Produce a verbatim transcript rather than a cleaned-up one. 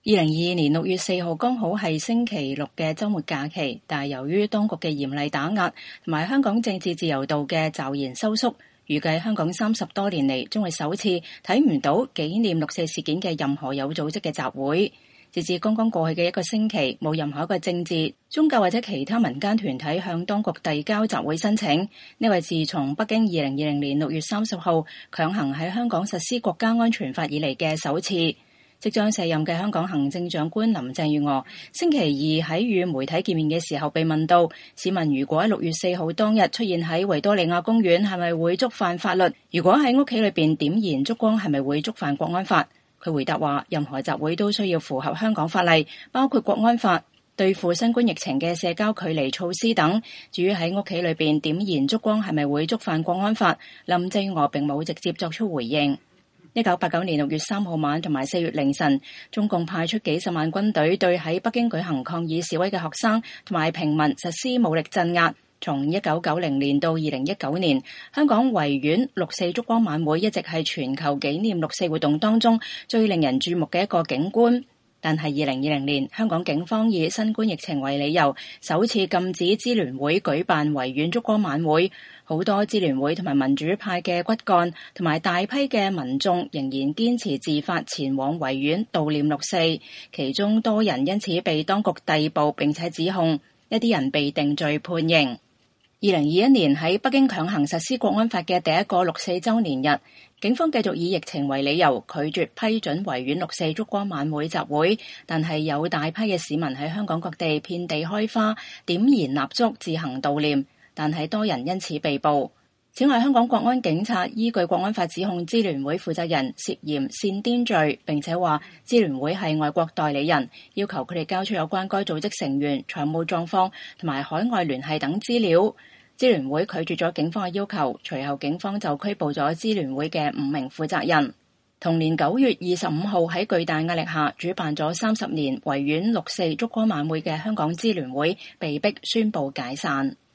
二零二二年六月四號剛好係星期六嘅週末假期，但係由於當局嘅嚴厲打壓同埋香港政治自由度嘅驟然收縮，預計香港三十多年嚟將會首次睇唔到紀念六四事件嘅任何有組織嘅集會。截至剛剛過去嘅一個星期，冇任何一個政治、宗教或者其他民間團體向當局遞交集會申請。呢位自從北京二零二零年六月三十號強行喺香港實施國家安全法以嚟嘅首次。即將卸任嘅香港行政長官林鄭月娥星期二喺與媒體見面嘅時候被問到，市民如果喺六月四號當日出現喺維多利亞公園係咪會觸犯法律？如果喺屋企裏邊點燃燭光係咪會觸犯國安法？佢回答話，任何集會都需要符合香港法例，包括國安法、對付新冠疫情嘅社交距離措施等。至於喺屋企裏邊點燃燭光係咪會觸犯國安法，林鄭月娥並冇直接作出回應。一九八九年六月三號晚同埋四月凌晨，中共派出幾十萬軍隊對喺北京舉行抗議示威嘅學生同埋平民實施武力鎮壓。從一九九零年到二零一九年，香港維園六四燭光晚會一直係全球紀念六四活動當中最令人注目嘅一個景觀。但係二零二零年，香港警方以新冠疫情為理由，首次禁止支聯會舉辦維園燭光晚會。好多支聯會同埋民主派嘅骨幹同埋大批嘅民眾仍然堅持自發前往維園悼念六四，其中多人因此被當局逮捕並且指控，一啲人被定罪判刑。二零二一年喺北京強行實施國安法嘅第一個六四週年日，警方繼續以疫情為理由拒絕批准維園六四燭光晚會集會，但係有大批嘅市民喺香港各地遍地開花、點燃蠟燭自行悼念，但係多人因此被捕。此外，香港國安警察依據國安法指控支聯會負責人涉嫌煽顛罪，並且話支聯會係外國代理人，要求佢哋交出有關該組織成員財務狀況同埋海外聯繫等資料。支聯會拒絕咗警方嘅要求，隨後警方就拘捕咗支聯會嘅五名負責人。同年九月二十五號喺巨大壓力下主辦咗三十年維園六四燭光晚會嘅香港支聯會被迫宣布解散。